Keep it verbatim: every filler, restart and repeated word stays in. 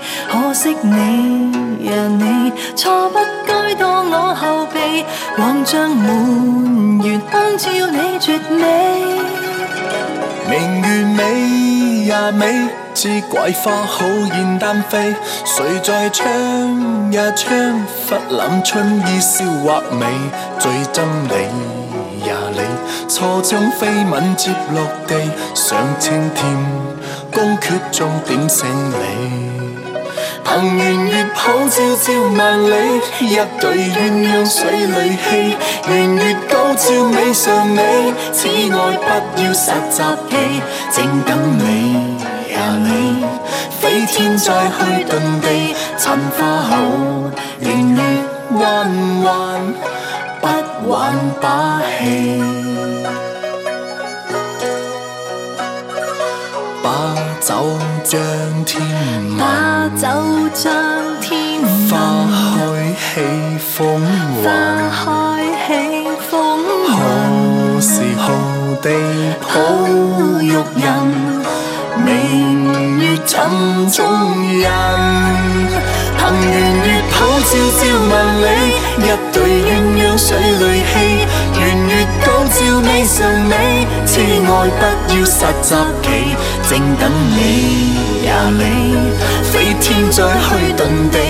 可惜你呀你，錯不該當我後備，橫像滿月光照你絕美。 明月美呀美，知桂花好現丹飛，誰在窗呀窗，忽攬春意笑畫眉，最憎你呀你，錯將飛吻接落地，上青天宮闕中點醒你。憑圓月抱照照萬里，一對鴛鴦水裏戲，圓月高照美上美，此愛不要實習期，正等你呀你，飛天再去遁地，尋花後圓月彎彎，不玩把戲。把酒將天問， 把酒將天問， 花開喜風雲， 花開喜風雲， 何時何地抱玉人，明月尋蹤人。憑圓月抱照照萬里，一對鴛鴦水裏戲，圓月高照美上美，此愛不要實習期，正等你呀你，飛天再去遁地，